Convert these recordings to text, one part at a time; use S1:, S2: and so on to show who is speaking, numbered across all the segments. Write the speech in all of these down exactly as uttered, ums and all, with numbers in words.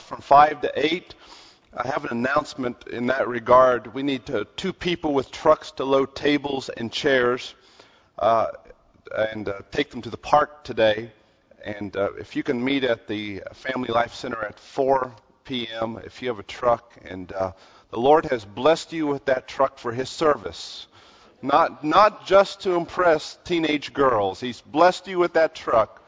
S1: from five to eight. I have an announcement in that regard. We need to, two people with trucks to load tables and chairs uh, and uh, take them to the park today. And uh, if you can meet at the Family Life Center at four p.m. if you have a truck. And uh, the Lord has blessed you with that truck for His service. Not, not just to impress teenage girls. He's blessed you with that truck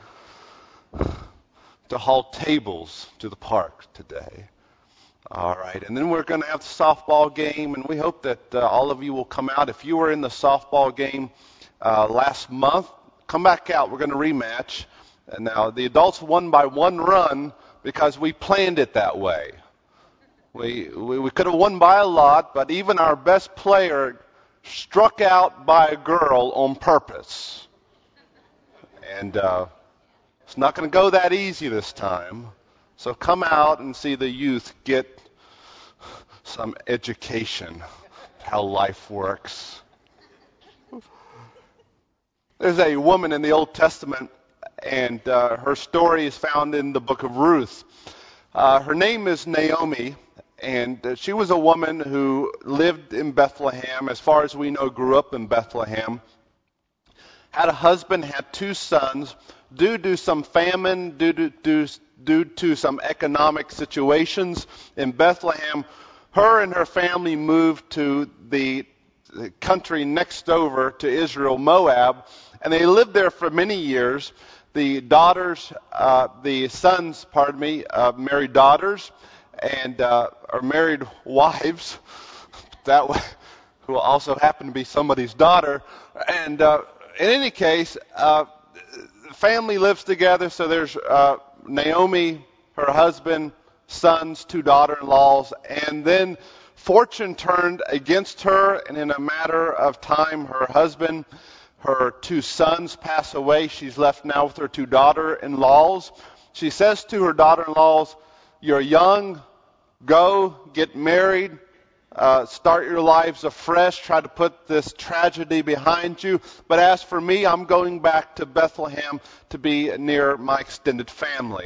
S1: to haul tables to the park today. All right, and then we're going to have the softball game, and we hope that uh, all of you will come out. If you were in the softball game uh, last month, come back out. We're going to rematch. And now, the adults won by one run because we planned it that way. We, we, we could have won by a lot, but even our best player struck out by a girl on purpose. And uh, it's not going to go that easy this time. So come out and see the youth get some education, how life works. There's a woman in the Old Testament, and uh, her story is found in the book of Ruth. Uh, her name is Naomi, and uh, she was a woman who lived in Bethlehem, as far as we know, grew up in Bethlehem, had a husband, had two sons. Due to some famine, due to, due, due to some economic situations in Bethlehem, her and her family moved to the, the country next over to Israel, Moab, and they lived there for many years. The daughters, uh, the sons, pardon me, uh, married daughters, and uh, are married wives, that way, who also happen to be somebody's daughter. And uh, in any case, uh, family lives together, so there's uh, Naomi, her husband, sons, two daughter-in-laws, and then fortune turned against her, and in a matter of time, her husband, her two sons pass away. She's left now with her two daughter-in-laws. She says to her daughter-in-laws, "You're young, go, get married, Uh, start your lives afresh, try to put this tragedy behind you. But as for me, I'm going back to Bethlehem to be near my extended family."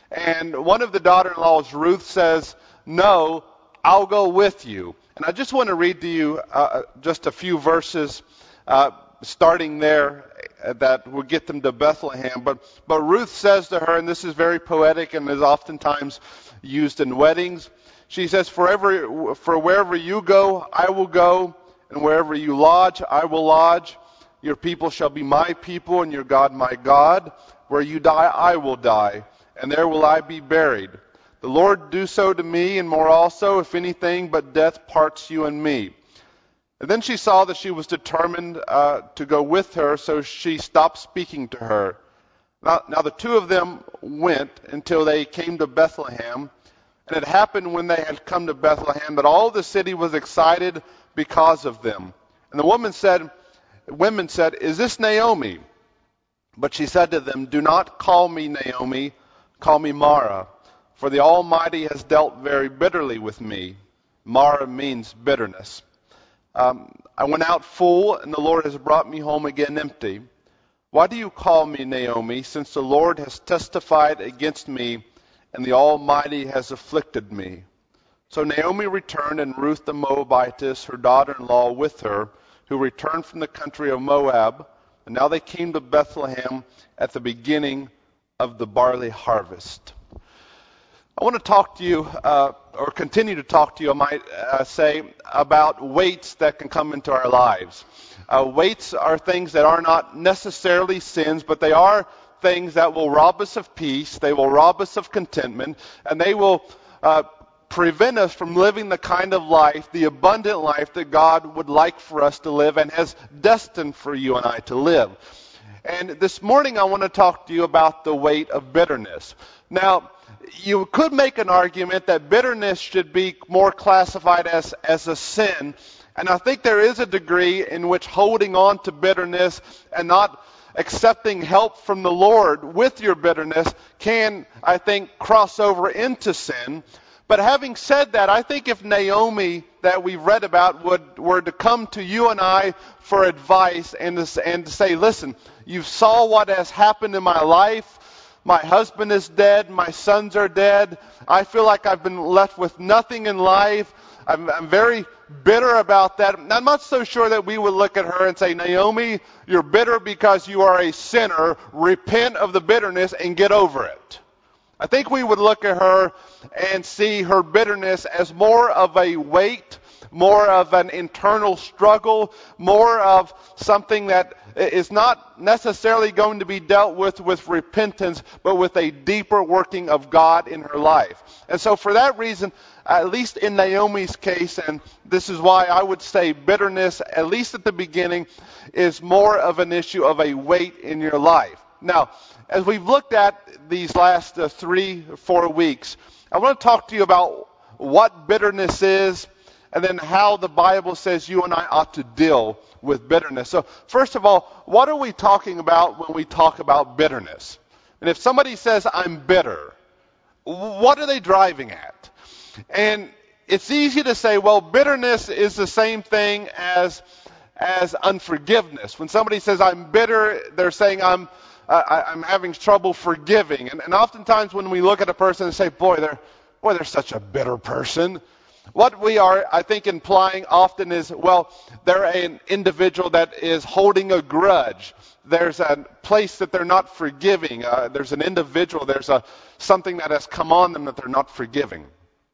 S1: And one of the daughter-in-laws, Ruth, says, "No, I'll go with you." And I just want to read to you uh, just a few verses uh, starting there uh, that will get them to Bethlehem. But, but Ruth says to her, and this is very poetic and is oftentimes used in weddings, she says, "Forever, for wherever you go, I will go, and wherever you lodge, I will lodge. Your people shall be my people, and your God my God. Where you die, I will die, and there will I be buried. The Lord do so to me, and more also, if anything but death parts you and me." And then she saw that she was determined uh, to go with her, so she stopped speaking to her. Now, now the two of them went until they came to Bethlehem. And it happened when they had come to Bethlehem that all the city was excited because of them. And the woman said, women said, "Is this Naomi?" But she said to them, "Do not call me Naomi, call me Mara, for the Almighty has dealt very bitterly with me." Mara means bitterness. Um, "I went out full, and the Lord has brought me home again empty. Why do you call me Naomi, since the Lord has testified against me, and the Almighty has afflicted me?" So Naomi returned, and Ruth the Moabitess, her daughter-in-law, with her, who returned from the country of Moab. And now they came to Bethlehem at the beginning of the barley harvest. I want to talk to you, uh, or continue to talk to you, I might uh, say, about weights that can come into our lives. Uh, weights are things that are not necessarily sins, but they are things that will rob us of peace, they will rob us of contentment, and they will uh, prevent us from living the kind of life, the abundant life that God would like for us to live and has destined for you and I to live. And this morning I want to talk to you about the weight of bitterness. Now, you could make an argument that bitterness should be more classified as, as a sin, and I think there is a degree in which holding on to bitterness and not accepting help from the Lord with your bitterness can, I think, cross over into sin. But having said that, I think if Naomi, that we've read about, would were to come to you and I for advice and to, and to say, "Listen, you saw what has happened in my life. My husband is dead. My sons are dead. I feel like I've been left with nothing in life. I'm, I'm very bitter about that. I'm not so sure that we would look at her and say, Naomi, you're bitter because you are a sinner. Repent of the bitterness and get over it. I think we would look at her and see her bitterness as more of a weight, more of an internal struggle, more of something that is not necessarily going to be dealt with with repentance, but with a deeper working of God in her life. And so for that reason, at least in Naomi's case, and this is why I would say bitterness, at least at the beginning, is more of an issue of a weight in your life. Now, as we've looked at these last uh, three, four weeks, I want to talk to you about what bitterness is, and then how the Bible says you and I ought to deal with bitterness. So first of all, what are we talking about when we talk about bitterness? And if somebody says, I'm bitter, what are they driving at? And it's easy to say, well, bitterness is the same thing as, as unforgiveness. When somebody says, I'm bitter, they're saying, I'm, uh, I'm having trouble forgiving. And, and oftentimes when we look at a person and say, boy, they're, boy, they're such a bitter person, what we are, I think, implying often is, well, they're an individual that is holding a grudge. There's a place that they're not forgiving. Uh, there's an individual, there's a something that has come on them that they're not forgiving.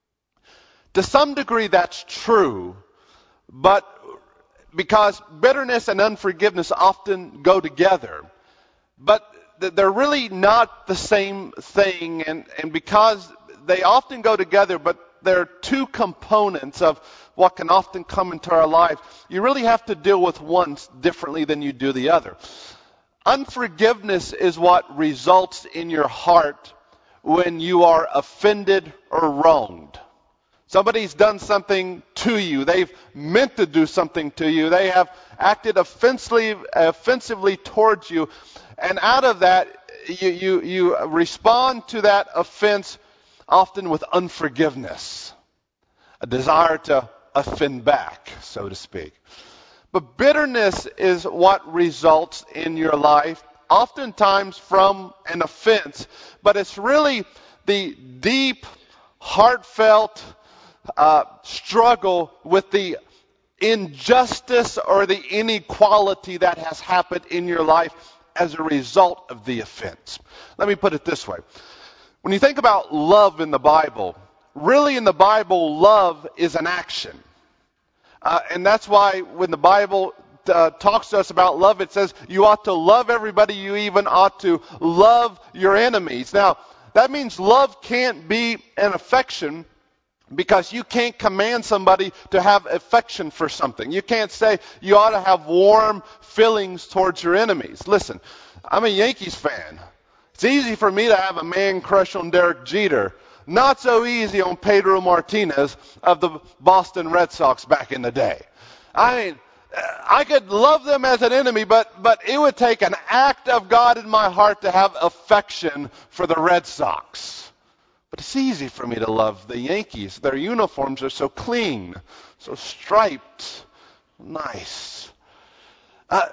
S1: To some degree, that's true, but because bitterness and unforgiveness often go together, but they're really not the same thing, and, and because they often go together, but there are two components of what can often come into our life. You really have to deal with one differently than you do the other. Unforgiveness is what results in your heart when you are offended or wronged. Somebody's done something to you. They've meant to do something to you. They have acted offensively, offensively towards you. And out of that, you, you, you respond to that offense often with unforgiveness, a desire to offend back, so to speak. But bitterness is what results in your life, oftentimes from an offense, but it's really the deep, heartfelt uh, struggle with the injustice or the inequality that has happened in your life as a result of the offense. Let me put it this way. When you think about love in the Bible, really in the Bible, love is an action. Uh, and that's why when the Bible uh, talks to us about love, it says you ought to love everybody. You even ought to love your enemies. Now, that means love can't be an affection, because you can't command somebody to have affection for something. You can't say you ought to have warm feelings towards your enemies. Listen, I'm a Yankees fan. It's easy for me to have a man crush on Derek Jeter. Not so easy on Pedro Martinez of the Boston Red Sox back in the day. I mean, I could love them as an enemy, but, but it would take an act of God in my heart to have affection for the Red Sox. But it's easy for me to love the Yankees. Their uniforms are so clean, so striped, nice. Uh,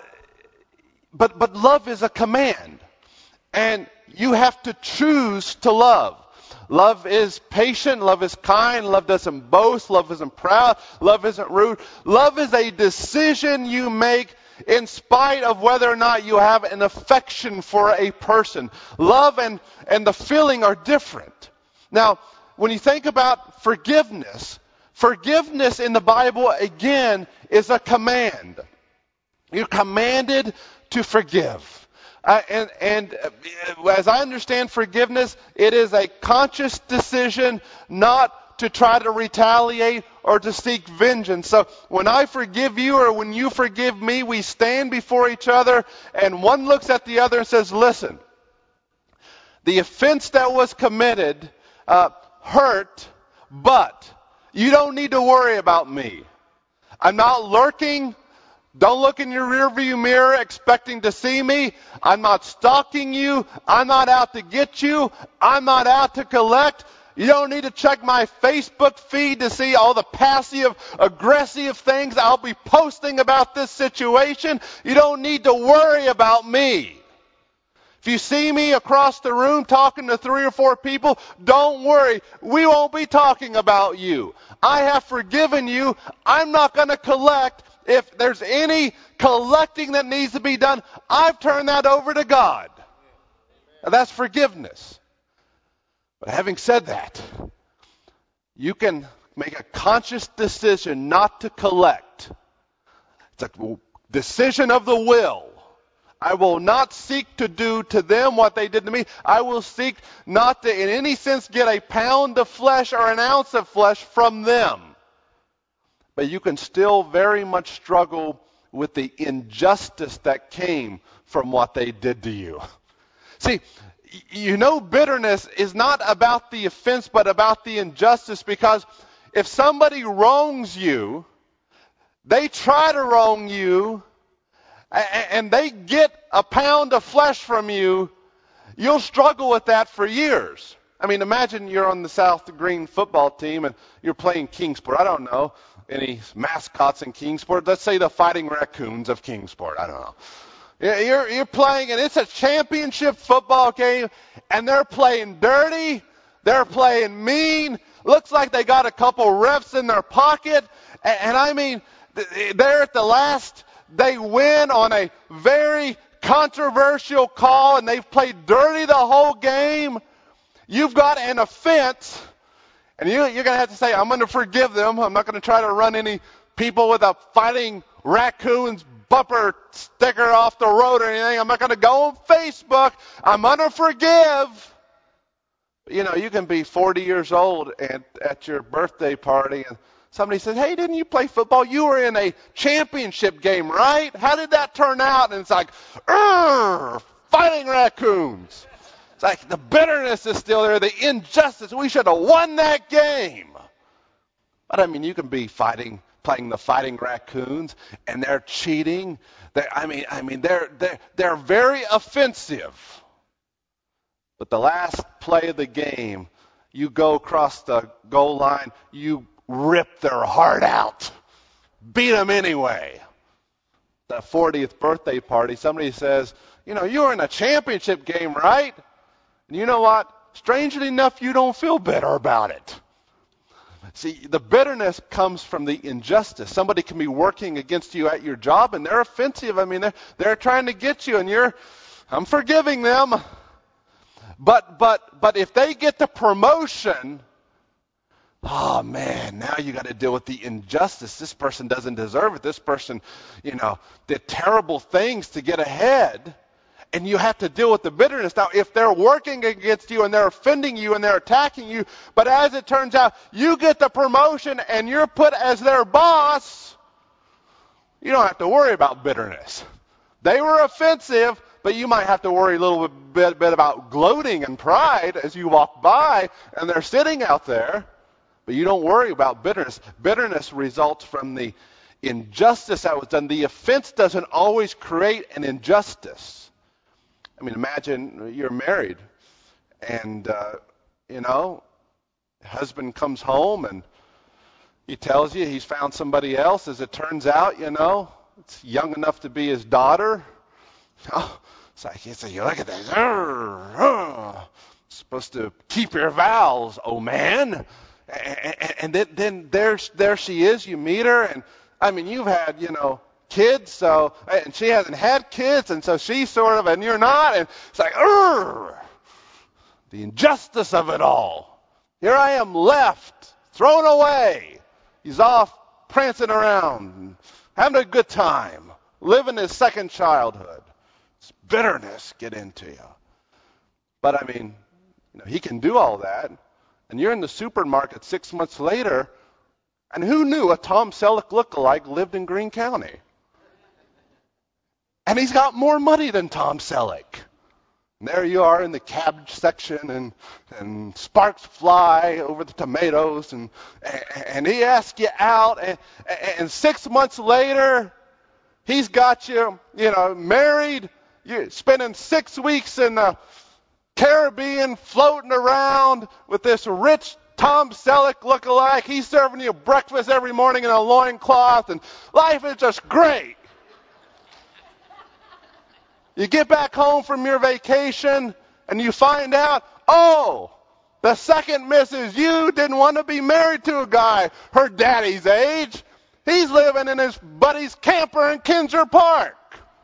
S1: but, but love is a command. And you have to choose to love. Love is patient. Love is kind. Love doesn't boast. Love isn't proud. Love isn't rude. Love is a decision you make in spite of whether or not you have an affection for a person. Love and, and the feeling are different. Now, when you think about forgiveness, forgiveness in the Bible, again, is a command. You're commanded to forgive. Uh, and, and uh, as I understand forgiveness, it is a conscious decision not to try to retaliate or to seek vengeance. So when I forgive you or when you forgive me, we stand before each other and one looks at the other and says, listen, the offense that was committed uh, hurt, but you don't need to worry about me. I'm not lurking. Don't look in your rearview mirror expecting to see me. I'm not stalking you. I'm not out to get you. I'm not out to collect. You don't need to check my Facebook feed to see all the passive, aggressive things I'll be posting about this situation. You don't need to worry about me. If you see me across the room talking to three or four people, don't worry. We won't be talking about you. I have forgiven you. I'm not going to collect. If there's any collecting that needs to be done, I've turned that over to God. Now, that's forgiveness. But having said that, you can make a conscious decision not to collect. It's a decision of the will. I will not seek to do to them what they did to me. I will seek not to, in any sense, get a pound of flesh or an ounce of flesh from them. But you can still very much struggle with the injustice that came from what they did to you. See, you know bitterness is not about the offense, but about the injustice, because if somebody wrongs you, they try to wrong you, and they get a pound of flesh from you, you'll struggle with that for years. I mean, imagine you're on the South Green football team and you're playing Kingsport. I don't know any mascots in Kingsport. Let's say the Fighting Raccoons of Kingsport. I don't know. You're, you're playing, and it's a championship football game, and they're playing dirty. They're playing mean. Looks like they got a couple refs in their pocket. And, and I mean, they're at the last. They win on a very controversial call, and they've played dirty the whole game. You've got an offense, and you, you're going to have to say, I'm going to forgive them. I'm not going to try to run any people with a Fighting Raccoons bumper sticker off the road or anything. I'm not going to go on Facebook. I'm going to forgive. You know, you can be forty years old and at your birthday party, and somebody says, hey, didn't you play football? You were in a championship game, right? How did that turn out? And it's like, Fighting Raccoons. It's like the bitterness is still there, the injustice. We should have won that game. But I mean, you can be fighting, playing the Fighting Raccoons, and they're cheating. They're, I mean, I mean, they're they're they're very offensive. But the last play of the game, you go across the goal line, you rip their heart out, beat them anyway. The fortieth birthday party, somebody says, you know, you were in a championship game, right? And you know what? Strangely enough, you don't feel bitter about it. See, the bitterness comes from the injustice. Somebody can be working against you at your job, and they're offensive. I mean, they're, they're trying to get you, and you're, I'm forgiving them. But, but, but if they get the promotion, oh man, now you got to deal with the injustice. This person doesn't deserve it. This person, you know, did terrible things to get ahead. And you have to deal with the bitterness. Now, if they're working against you and they're offending you and they're attacking you, but as it turns out, you get the promotion and you're put as their boss, you don't have to worry about bitterness. They were offensive, but you might have to worry a little bit, bit about gloating and pride as you walk by and they're sitting out there. But you don't worry about bitterness. Bitterness results from the injustice that was done. The offense doesn't always create an injustice. I mean, imagine you're married and, uh, you know, husband comes home and he tells you he's found somebody else. As it turns out, you know, it's young enough to be his daughter. Oh, it's like, you say, you look at this. Arr, arr. Supposed to keep your vows, oh man. And, and then, then there, there she is. You meet her, and I mean, you've had, you know, kids, so, and she hasn't had kids, and so she's sort of, and you're not, and it's like, Urgh! The injustice of it all. Here I am left, thrown away. He's off prancing around, having a good time, living his second childhood. It's bitterness get into you. But I mean, you know, he can do all that, and you're in the supermarket six months later, and who knew a Tom Selleck lookalike lived in Greene County? And he's got more money than Tom Selleck. And there you are in the cabbage section, and, and sparks fly over the tomatoes, and, and he asks you out, and, and six months later, he's got you, you know, married, you're spending six weeks in the Caribbean floating around with this rich Tom Selleck lookalike. He's serving you breakfast every morning in a loincloth, and life is just great. You get back home from your vacation and you find out, oh, the second Missus You didn't want to be married to a guy her daddy's age. He's living in his buddy's camper in Kinser Park.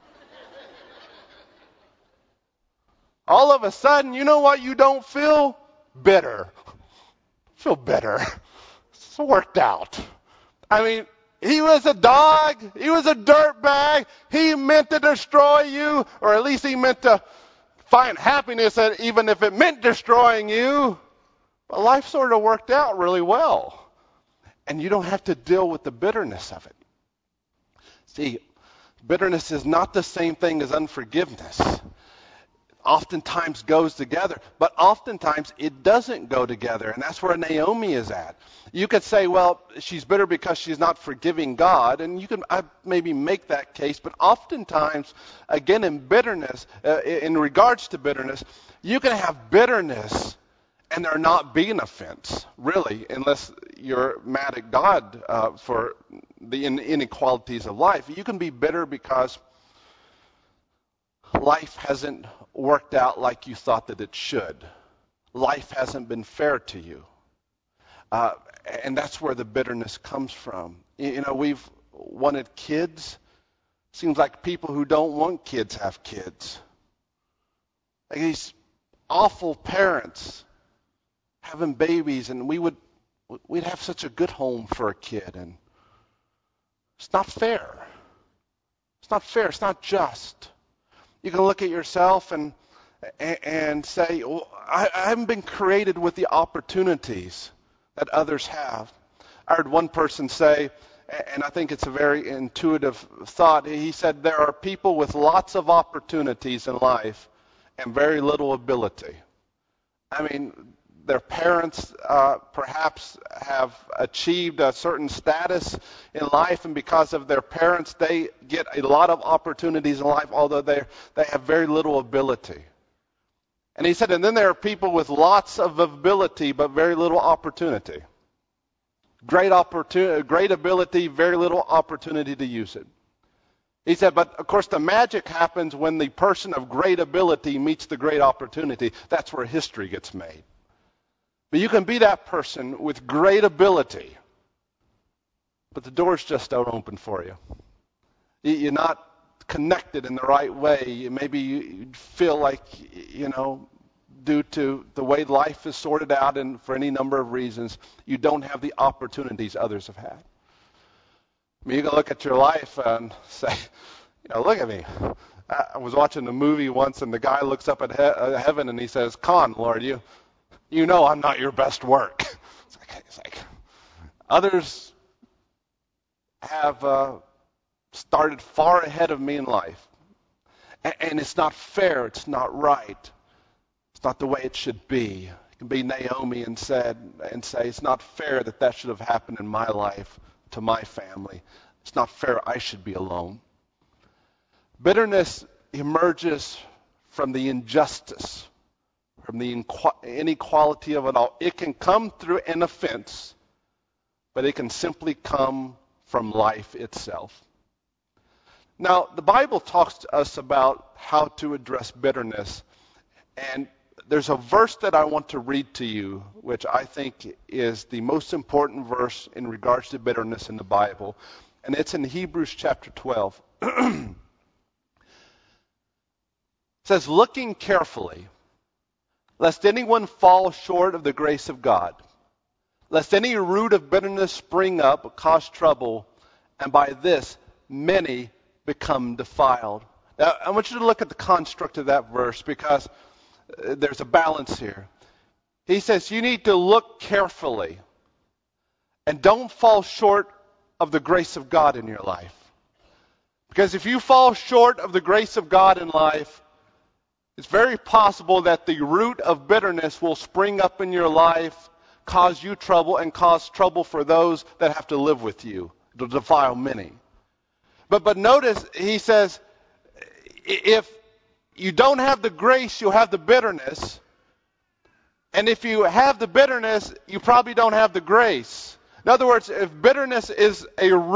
S1: All of a sudden, you know what you don't feel? Bitter. Feel bitter. It's worked out. I mean, he was a dog. He was a dirtbag. He meant to destroy you, or at least he meant to find happiness even if it meant destroying you. But life sort of worked out really well. And you don't have to deal with the bitterness of it. See, bitterness is not the same thing as unforgiveness. Oftentimes goes together, but oftentimes it doesn't go together, and that's where Naomi is at. You could say, well, she's bitter because she's not forgiving God, and you can I maybe make that case, but oftentimes, again, in bitterness, uh, in regards to bitterness, you can have bitterness and there not be an offense, really, unless you're mad at God uh, for the inequalities of life. You can be bitter because life hasn't worked out like you thought that it should. Life hasn't been fair to you. Uh, and that's where the bitterness comes from. You know, we've wanted kids. Seems like people who don't want kids have kids. Like these awful parents having babies, and we would we'd have such a good home for a kid, and it's not fair. It's not fair. It's not just. You can look at yourself and and say, well, I, I haven't been created with the opportunities that others have. I heard one person say, and I think it's a very intuitive thought, he said, there are people with lots of opportunities in life and very little ability. I mean, their parents uh, perhaps have achieved a certain status in life, and because of their parents, they get a lot of opportunities in life, although they they have very little ability. And he said, and then there are people with lots of ability but very little opportunity. Great opportunity, great ability, very little opportunity to use it. He said, but of course the magic happens when the person of great ability meets the great opportunity. That's where history gets made. But you can be that person with great ability, but the doors just don't open for you. You're not connected in the right way. Maybe you feel like, you know, due to the way life is sorted out and for any number of reasons, you don't have the opportunities others have had. I mean, you can look at your life and say, you know, look at me. I was watching a movie once, and the guy looks up at he- heaven and he says, "Con, Lord, you you know I'm not your best work." It's like, it's like others have uh, started far ahead of me in life. And, and it's not fair. It's not right. It's not the way it should be. It can be Naomi and said and say, it's not fair that that should have happened in my life, to my family. It's not fair I should be alone. Bitterness emerges from the injustice, from the inequality of it all. It can come through an offense, but it can simply come from life itself. Now, the Bible talks to us about how to address bitterness, and there's a verse that I want to read to you, which I think is the most important verse in regards to bitterness in the Bible, and it's in Hebrews chapter twelve. It says, looking carefully, lest anyone fall short of the grace of God, lest any root of bitterness spring up, cause trouble, and by this many become defiled. Now, I want you to look at the construct of that verse, because uh, there's a balance here. He says you need to look carefully and don't fall short of the grace of God in your life. Because if you fall short of the grace of God in life, it's very possible that the root of bitterness will spring up in your life, cause you trouble, and cause trouble for those that have to live with you. It'll defile many. But but notice, he says, if you don't have the grace, you'll have the bitterness. And if you have the bitterness, you probably don't have the grace. In other words, if bitterness is a root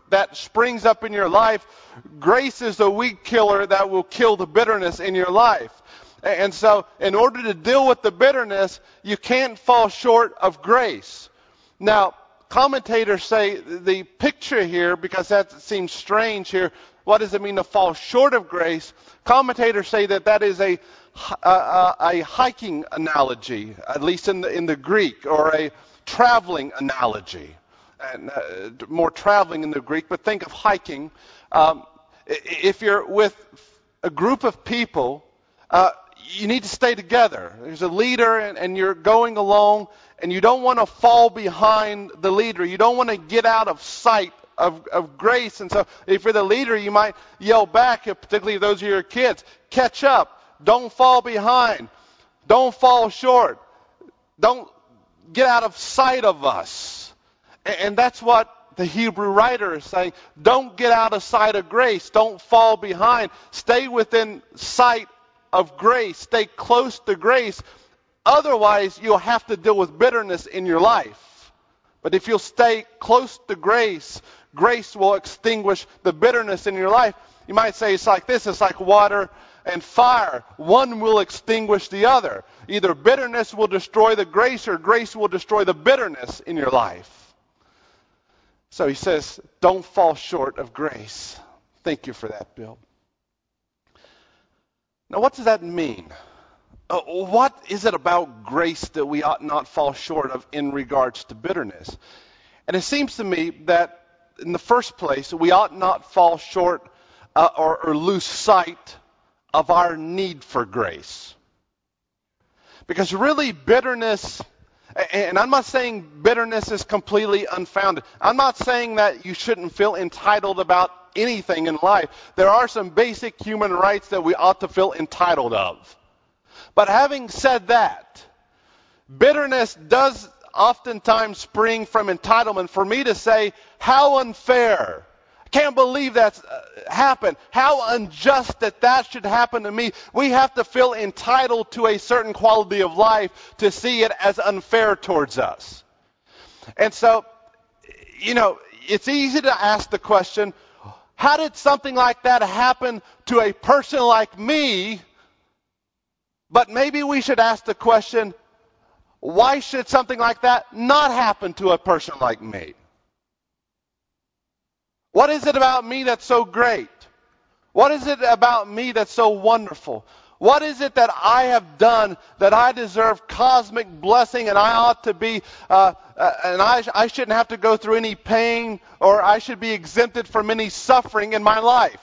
S1: that springs up in your life, grace is the weed killer that will kill the bitterness in your life. And so in order to deal with the bitterness, you can't fall short of grace. Now, commentators say the picture here, because that seems strange here, what does it mean to fall short of grace? Commentators say that that is a, a, a hiking analogy, at least in the, in the Greek, or a traveling analogy. And uh, more traveling in the Greek, but think of hiking. Um, if you're with a group of people, uh, you need to stay together. There's a leader, and, and you're going along, and you don't want to fall behind the leader. You don't want to get out of sight of, of grace. And so if you're the leader, you might yell back, particularly if those are your kids, catch up. Don't fall behind. Don't fall short. Don't get out of sight of us. And, and that's what the Hebrew writer is saying. Don't get out of sight of grace. Don't fall behind. Stay within sight of grace. Stay close to grace. Otherwise, you'll have to deal with bitterness in your life. But if you'll stay close to grace, grace will extinguish the bitterness in your life. You might say it's like this. It's like water and fire. One will extinguish the other. Either bitterness will destroy the grace, or grace will destroy the bitterness in your life. So he says, don't fall short of grace. Thank you for that, Bill. Now, what does that mean? Uh, what is it about grace that we ought not fall short of in regards to bitterness? And it seems to me that in the first place, we ought not fall short uh, or, or lose sight of our need for grace. Because really bitterness, and I'm not saying bitterness is completely unfounded. I'm not saying that you shouldn't feel entitled about anything in life. There are some basic human rights that we ought to feel entitled of. But having said that, bitterness does oftentimes spring from entitlement. For me to say, how unfair. I can't believe that's uh, happened. How unjust that that should happen to me. We have to feel entitled to a certain quality of life to see it as unfair towards us. And so, you know, it's easy to ask the question, how did something like that happen to a person like me? But maybe we should ask the question, why should something like that not happen to a person like me? What is it about me that's so great? What is it about me that's so wonderful? What is it that I have done that I deserve cosmic blessing, and I ought to be, uh, uh, and I, I shouldn't have to go through any pain, or I should be exempted from any suffering in my life?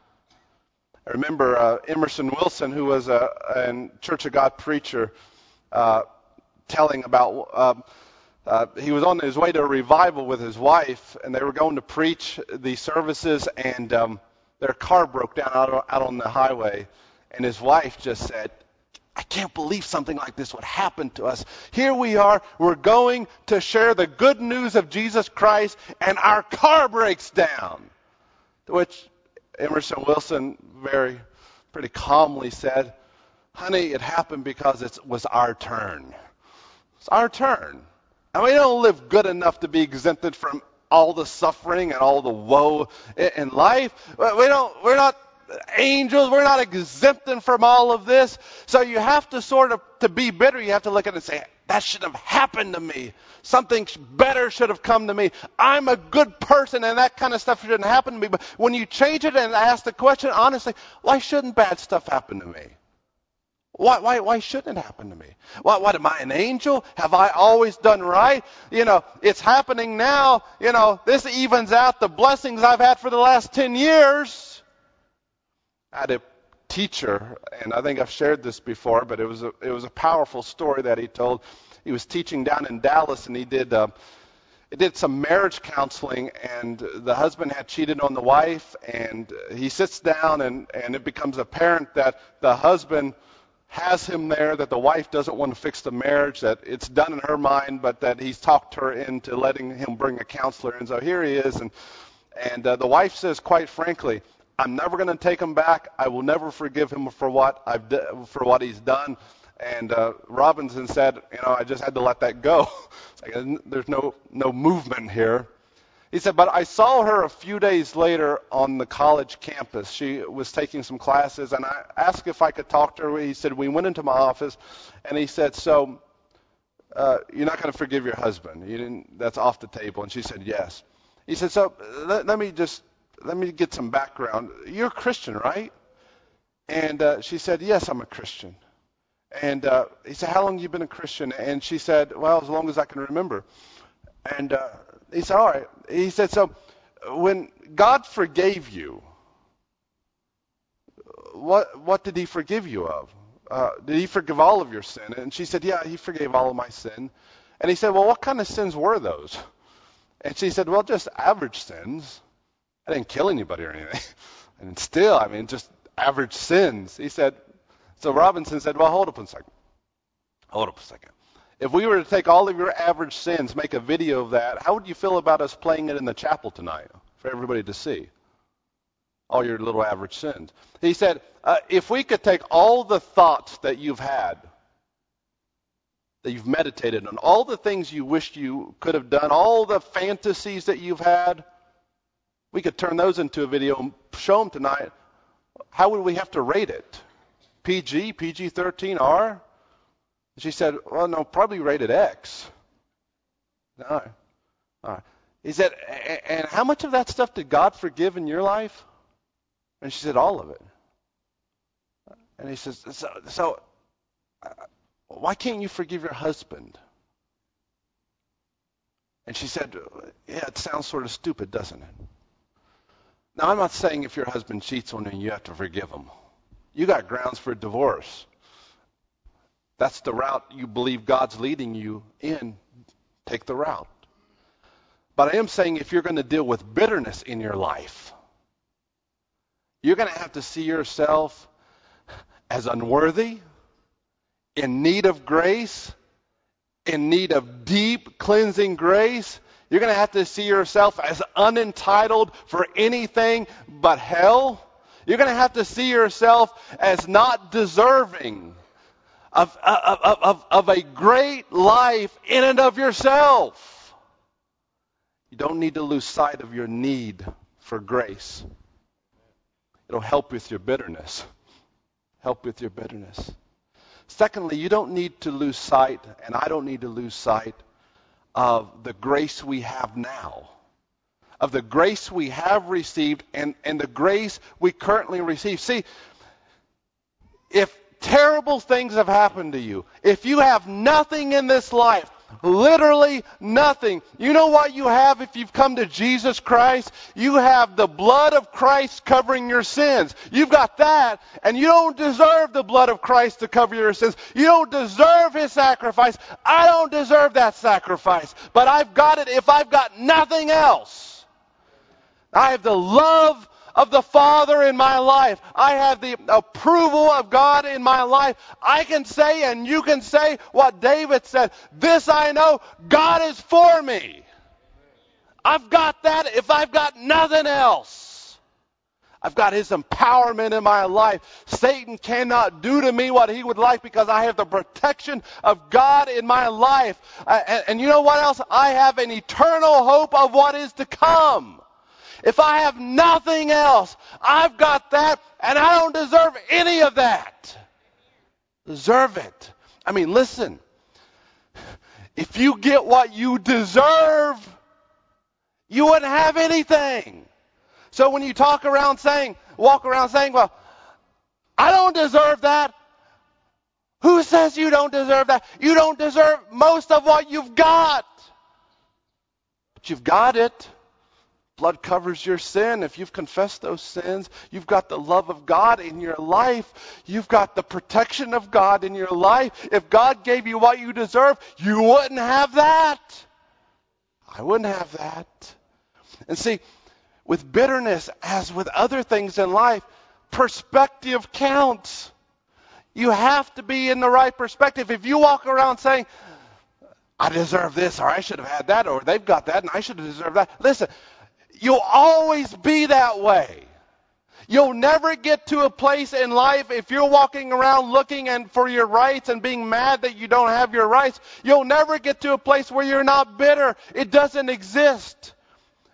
S1: I remember uh, Emerson Wilson, who was a, a Church of God preacher, uh, telling about, uh, uh, he was on his way to a revival with his wife, and they were going to preach the services, and um, their car broke down out, out on the highway, and his wife just said, I can't believe something like this would happen to us. Here we are, we're going to share the good news of Jesus Christ, and our car breaks down. To which Emerson Wilson very, pretty calmly said, honey, it happened because it was our turn. It's our turn. And we don't live good enough to be exempted from all the suffering and all the woe in life. We don't, we're not angels. We're not exempted from all of this. So you have to sort of, to be bitter, you have to look at it and say, that shouldn't have happened to me. Something better should have come to me. I'm a good person, and that kind of stuff shouldn't happen to me. But when you change it and ask the question honestly, why shouldn't bad stuff happen to me? Why, why, why shouldn't it happen to me? Why, what, am I an angel? Have I always done right? You know, it's happening now. You know, this evens out the blessings I've had for the last ten years. I had a teacher, and I think I've shared this before, but it was a, it was a powerful story that he told. He was teaching down in Dallas, and he did uh, he did some marriage counseling, and the husband had cheated on the wife, and he sits down, and, and it becomes apparent that the husband has him there, that the wife doesn't want to fix the marriage, that it's done in her mind, but that he's talked her into letting him bring a counselor. And so here he is, and and uh, the wife says, quite frankly, I'm never going to take him back. I will never forgive him for what I've d- for what he's done. And uh, Robinson said, you know, I just had to let that go. It's like, there's no no movement here. He said, but I saw her a few days later on the college campus. She was taking some classes, and I asked if I could talk to her. He said, we went into my office, and he said, so uh, you're not going to forgive your husband. You didn't, that's off the table. And she said, yes. He said, so let, let me just, let me get some background. You're a Christian, right? And uh, she said, yes, I'm a Christian. And uh, he said, how long have you been a Christian? And she said, well, as long as I can remember. And uh, he said, all right. He said, so when God forgave you, what what did he forgive you of? Uh, did he forgive all of your sin? And she said, yeah, he forgave all of my sin. And he said, well, what kind of sins were those? And she said, well, just average sins. I didn't kill anybody or anything. And still, I mean, just average sins. He said, so Robinson said, well, hold up a second. Hold up a second. If we were to take all of your average sins, make a video of that, how would you feel about us playing it in the chapel tonight for everybody to see? All your little average sins. He said, uh, if we could take all the thoughts that you've had, that you've meditated on, all the things you wished you could have done, all the fantasies that you've had, we could turn those into a video and show them tonight. How would we have to rate it? P G, P G thirteen, R? She said, well, no, probably rated X. No. All right. He said, and how much of that stuff did God forgive in your life? And she said, all of it. And he says, so, so uh, why can't you forgive your husband? And she said, yeah, it sounds sort of stupid, doesn't it? Now, I'm not saying if your husband cheats on you, you have to forgive him. You got grounds for divorce. That's the route you believe God's leading you in. Take the route. But I am saying if you're going to deal with bitterness in your life, you're going to have to see yourself as unworthy, in need of grace, in need of deep cleansing grace. You're going to have to see yourself as unentitled for anything but hell. You're going to have to see yourself as not deserving Of, of, of, of a great life in and of yourself. You don't need to lose sight of your need for grace. It'll help with your bitterness. Help with your bitterness. Secondly, you don't need to lose sight, and I don't need to lose sight of the grace we have now. Of the grace we have received and, and the grace we currently receive. See, if terrible things have happened to you, if you have nothing in this life, literally nothing, you know what you have if you've come to Jesus Christ? You have the blood of Christ covering your sins. You've got that, and you don't deserve the blood of Christ to cover your sins. You don't deserve His sacrifice. I don't deserve that sacrifice, but I've got it if I've got nothing else. I have the love of the Father in my life. I have the approval of God in my life. I can say, and you can say what David said, this I know, God is for me. I've got that if I've got nothing else. I've got His empowerment in my life. Satan cannot do to me what he would like because I have the protection of God in my life. Uh, and, and you know what else? I have an eternal hope of what is to come. If I have nothing else, I've got that, and I don't deserve any of that. Deserve it. I mean, listen. If you get what you deserve, you wouldn't have anything. So when you talk around saying, walk around saying, well, I don't deserve that. Who says you don't deserve that? You don't deserve most of what you've got. But you've got it. Blood covers your sin. If you've confessed those sins, you've got the love of God in your life. You've got the protection of God in your life. If God gave you what you deserve, you wouldn't have that. I wouldn't have that. And see, with bitterness, as with other things in life, perspective counts. You have to be in the right perspective. If you walk around saying, I deserve this, or I should have had that, or they've got that, and I should have deserved that. Listen, you'll always be that way. You'll never get to a place in life, if you're walking around looking and for your rights and being mad that you don't have your rights, you'll never get to a place where you're not bitter. It doesn't exist.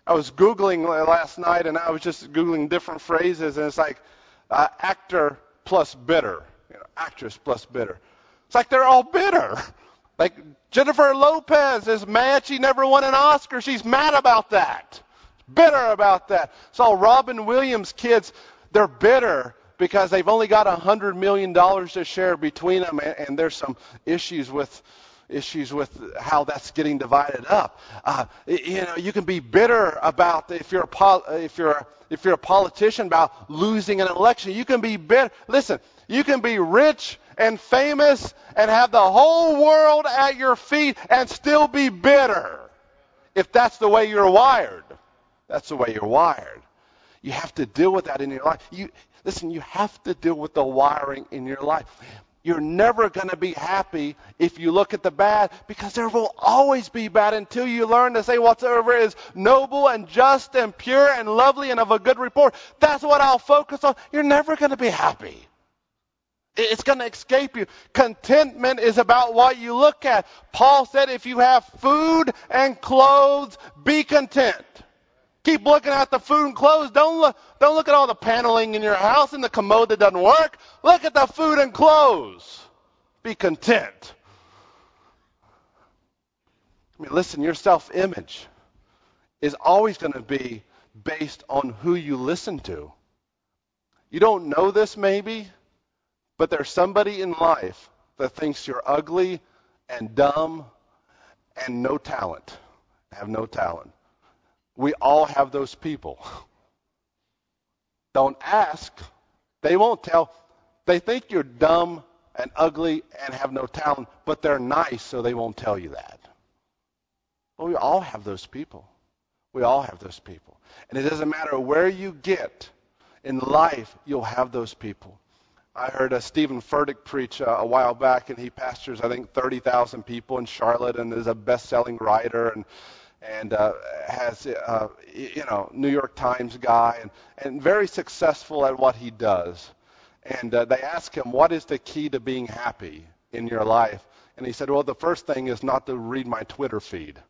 S1: I was Googling last night, and I was just Googling different phrases, and it's like uh, actor plus bitter, you know, actress plus bitter. It's like they're all bitter. Like Jennifer Lopez is mad she never won an Oscar. She's mad about that. Bitter about that. So Robin Williams' kids, they're bitter because they've only got one hundred million dollars to share between them, and, and there's some issues with issues with how that's getting divided up. Uh, you know, you can be bitter about if you're a pol- if you're if you're a politician about losing an election. You can be bitter. Listen, you can be rich and famous and have the whole world at your feet and still be bitter. If that's the way you're wired, that's the way you're wired. You have to deal with that in your life. You listen. You have to deal with the wiring in your life. You're never going to be happy if you look at the bad, because there will always be bad until you learn to say whatsoever is noble and just and pure and lovely and of a good report. That's what I'll focus on. You're never going to be happy. It's going to escape you. Contentment is about what you look at. Paul said, if you have food and clothes, be content. Keep looking at the food and clothes. Don't look, don't look at all the paneling in your house and the commode that doesn't work. Look at the food and clothes. Be content. I mean, listen, your self-image is always going to be based on who you listen to. You don't know this maybe, but there's somebody in life that thinks you're ugly and dumb and no talent. Have no talent. We all have those people. Don't ask. They won't tell. They think you're dumb and ugly and have no talent, but they're nice, so they won't tell you that. Well, we all have those people. We all have those people. And it doesn't matter where you get in life, you'll have those people. I heard uh, Stephen Furtick preach uh, a while back, and he pastors, I think, thirty thousand people in Charlotte, and is a best-selling writer, and and uh, has, uh, you know, New York Times guy, and, and very successful at what he does. And uh, they asked him, what is the key to being happy in your life? And he said, well, the first thing is not to read my Twitter feed.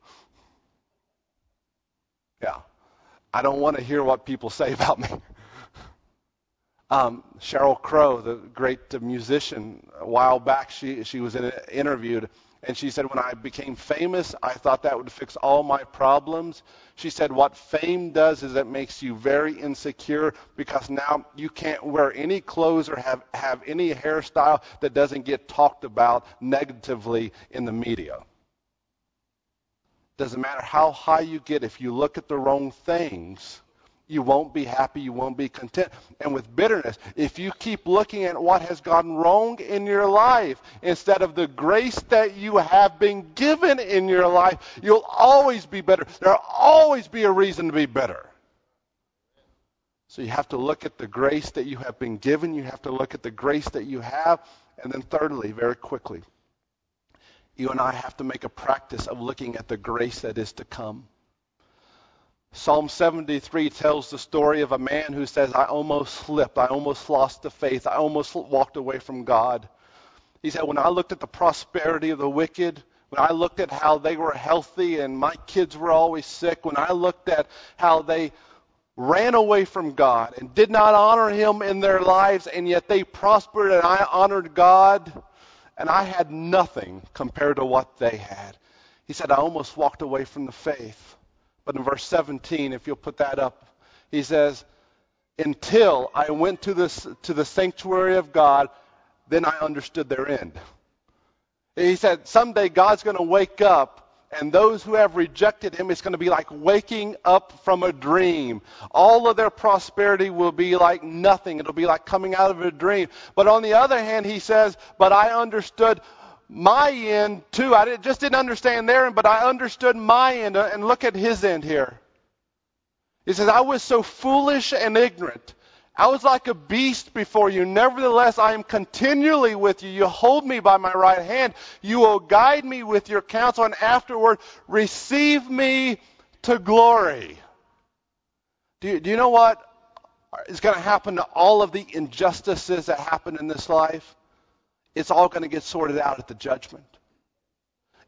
S1: Yeah. I don't want to hear what people say about me. um, Sheryl Crow, the great musician, a while back, she, she was in, interviewed, and she said, when I became famous, I thought that would fix all my problems. She said, what fame does is it makes you very insecure, because now you can't wear any clothes or have, have any hairstyle that doesn't get talked about negatively in the media. Doesn't matter how high you get, if you look at the wrong things, you won't be happy, you won't be content. And with bitterness, if you keep looking at what has gone wrong in your life instead of the grace that you have been given in your life, you'll always be bitter. There'll always be a reason to be bitter. So you have to look at the grace that you have been given. You have to look at the grace that you have. And then thirdly, very quickly, you and I have to make a practice of looking at the grace that is to come. Psalm seventy-three tells the story of a man who says, I almost slipped. I almost lost the faith. I almost walked away from God. He said, when I looked at the prosperity of the wicked, when I looked at how they were healthy and my kids were always sick, when I looked at how they ran away from God and did not honor him in their lives, and yet they prospered and I honored God, and I had nothing compared to what they had. He said, I almost walked away from the faith. But in verse seventeen, if you'll put that up, he says, until I went to this to the sanctuary of God, then I understood their end. He said, someday God's going to wake up, and those who have rejected him, it's going to be like waking up from a dream. All of their prosperity will be like nothing. It'll be like coming out of a dream. But on the other hand, he says, but I understood my end too. I didn't, just didn't understand their end, but I understood my end. And look at his end here. He says, I was so foolish and ignorant. I was like a beast before you. Nevertheless, I am continually with you. You hold me by my right hand. You will guide me with your counsel, and afterward receive me to glory. Do you, do you know what is going to happen to all of the injustices that happen in this life? It's all going to get sorted out at the judgment.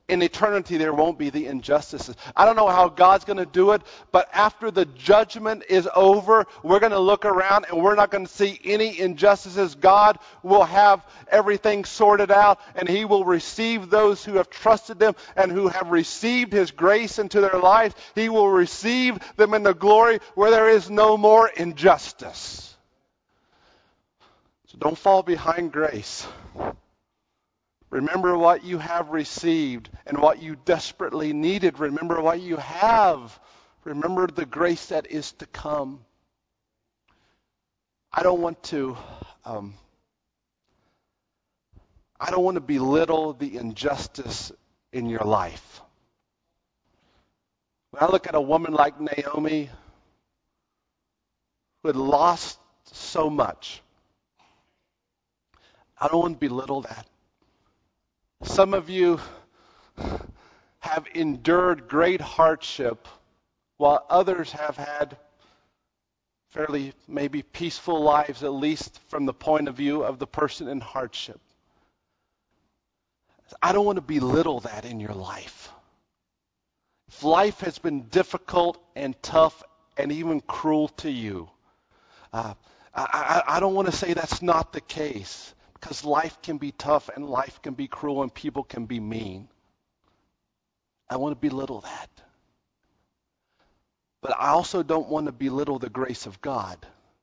S1: in eternity there won't be the injustices. I don't know how God's going to do it, but after the judgment is over, we're going to look around and we're not going to see any injustices. God will have everything sorted out, and he will receive those who have trusted him and who have received his grace into their life. He will receive them in the glory where there is no more injustice. So don't fall behind grace. Remember what you have received and what you desperately needed. Remember what you have. Remember the grace that is to come. I don't want to, um, I don't want to belittle the injustice in your life. When I look at a woman like Naomi, who had lost so much, I don't want to belittle that. Some of you have endured great hardship while others have had fairly maybe peaceful lives, at least from the point of view of the person in hardship. I don't want to belittle that in your life. If life has been difficult and tough and even cruel to you, uh, I, I, I don't want to say that's not the case. Because life can be tough and life can be cruel and people can be mean. I want to belittle that. But I also don't want to belittle the grace of God.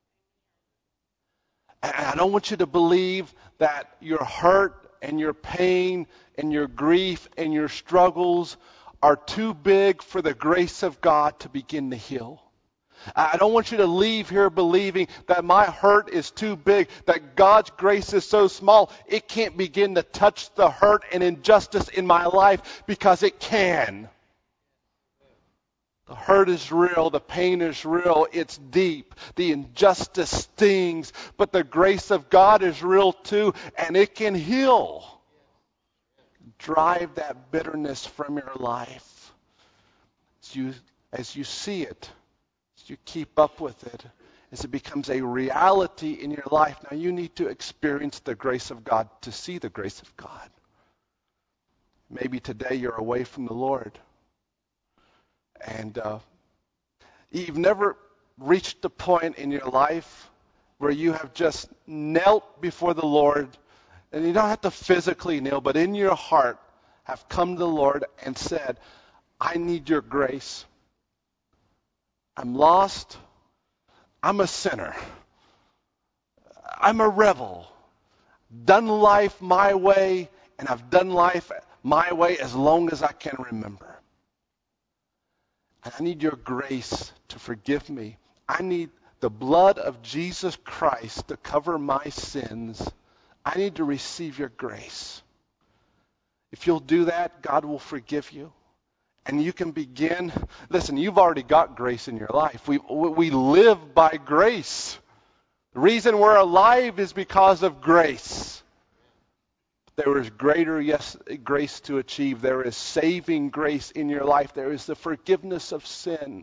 S1: And I don't want you to believe that your hurt and your pain and your grief and your struggles are too big for the grace of God to begin to heal. I don't want you to leave here believing that my hurt is too big, that God's grace is so small, it can't begin to touch the hurt and injustice in my life, because it can. The hurt is real, the pain is real, it's deep, the injustice stings, but the grace of God is real too, and it can heal. Drive that bitterness from your life as you, as you see it. You keep up with it, as it becomes a reality in your life. Now you need to experience the grace of God to see the grace of God. Maybe today you're away from the Lord, and uh, you've never reached the point in your life where you have just knelt before the Lord, and you don't have to physically kneel, but in your heart have come to the Lord and said, I need your grace. I'm lost. I'm a sinner. I'm a rebel. Done life my way, and I've done life my way as long as I can remember. And I need your grace to forgive me. I need the blood of Jesus Christ to cover my sins. I need to receive your grace. If you'll do that, God will forgive you. And you can begin, listen, you've already got grace in your life. We, we live by grace. The reason we're alive is because of grace. There is greater yes, grace to achieve. There is saving grace in your life. There is the forgiveness of sin.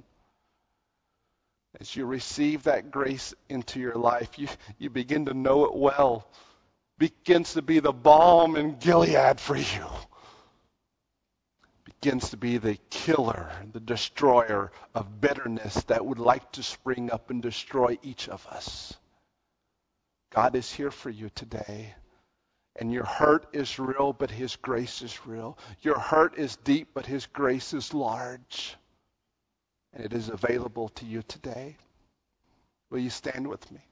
S1: As you receive that grace into your life, you, you begin to know it well. Begins to be the balm in Gilead for you. Begins to be the killer, the destroyer of bitterness that would like to spring up and destroy each of us. God is here for you today. And your hurt is real, but his grace is real. Your hurt is deep, but his grace is large. And it is available to you today. Will you stand with me?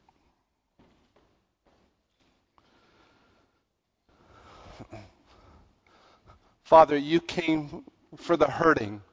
S1: Father, you came for the hurting.